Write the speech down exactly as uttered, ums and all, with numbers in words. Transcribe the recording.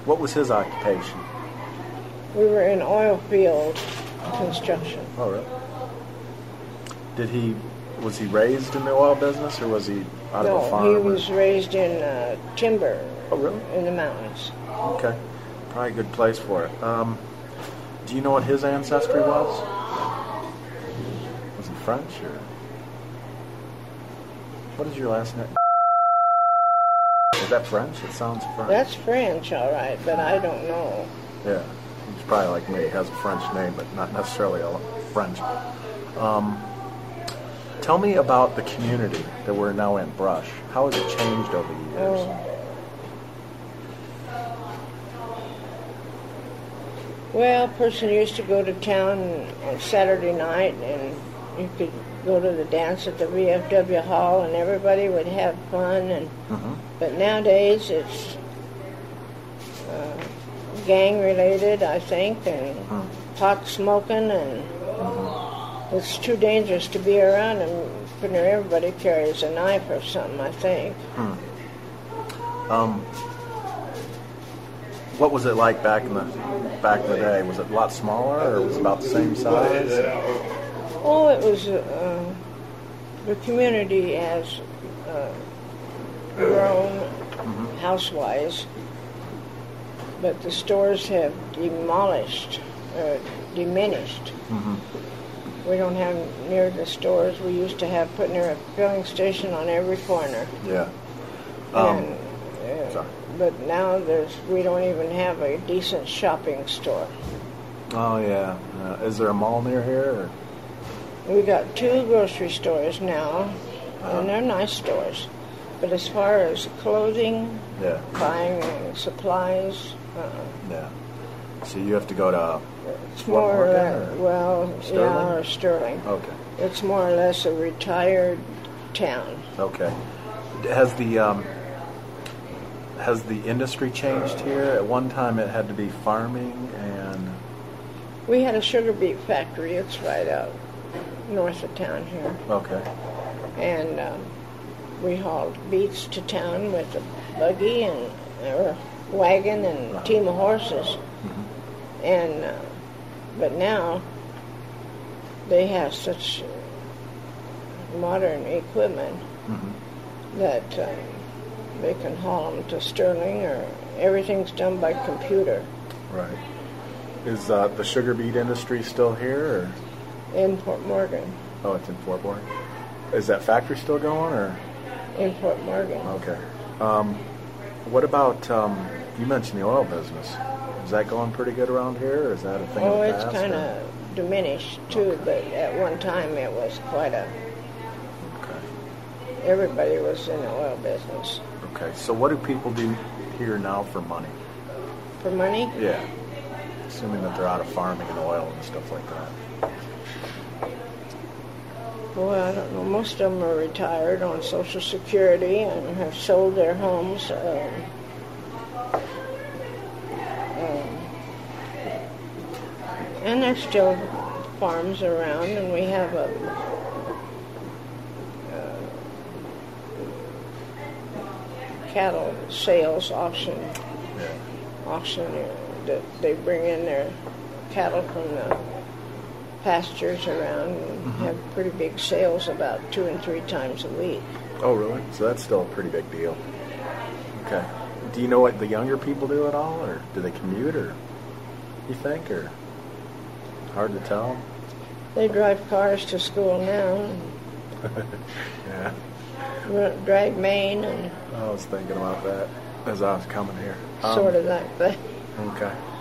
What was his occupation? We were in oil field construction. Oh, really? Did he, was he raised in the oil business, or was he out no, of a farm? he or- was raised in uh, timber. Oh, really? In the mountains. Okay. Probably a good place for it. Um, do you know what his ancestry was? Was he French, or? What is your last name? Is that French? It sounds French. That's French, all right, but I don't know. Yeah. He's probably like me. He has a French name, but not necessarily a French. Um, tell me about the community that we're now in, Brush. How has it changed over the years? Oh. Well, a person used to go to town on Saturday night, and you could go to the dance at the V F W Hall, and everybody would have fun. And Mm-hmm. but nowadays it's uh, gang-related, I think, and Mm-hmm. pot smoking, and Mm-hmm. it's too dangerous to be around. And everybody carries a knife or something, I think. Hmm. Um, what was it like back in the back in the day? Was it a lot smaller, or was it about the same size? Oh, it was uh, the community has uh, grown Mm-hmm. house-wise, but the stores have demolished, uh, diminished. Mm-hmm. We don't have near the stores we used to have, put near a filling station on every corner. Yeah. Um, and, uh, sorry. But now there's we don't even have a decent shopping store. Oh yeah. Uh, is there a mall near here? Or? We got two grocery stores now, Uh-huh. and they're nice stores. But as far as clothing, Yeah. buying uh, supplies, uh, Yeah. So you have to go to. it's What, more or Morgan less, or well, Sterling? yeah, or Sterling. Okay. It's more or less a retired town. Okay. Has the um, has the industry changed here? At one time, it had to be farming and. We had a sugar beet factory. It's right out north of town here. Okay. And um, we hauled beets to town with a buggy and or wagon and a team of horses. Mhm. And uh, but now they have such modern equipment Mhm. that uh, they can haul them to Sterling, or everything's done by computer Right. Is uh, the sugar beet industry still here? Or? in Port Morgan. Oh, it's in Fort Worth. Is that factory still going, or? In Port Morgan. Okay. Um, what about, um, you mentioned the oil business. Is that going pretty good around here, or is that a thing Oh, of the it's past? kind or- of diminished too, Okay. but at one time it was quite a. Okay. Everybody was in the oil business. Okay. So what do people do here now for money? For money? Yeah. Assuming that they're out of farming and oil and stuff like that. Well, I don't know. Most of them are retired on Social Security and have sold their homes. Um, um, and there's still farms around, and we have a uh, cattle sales auction. Yeah. auction uh, that they bring in their cattle from the pastures around and Mhm. have pretty big sales about two and three times a week. Oh, really? So that's still a pretty big deal. Okay. Do you know what the younger people do at all, or do they commute, or you think, or hard to tell? They drive cars to school now, Yeah. and r- drag Maine, and I was thinking about that as I was coming here. Um, sort of like that. Okay.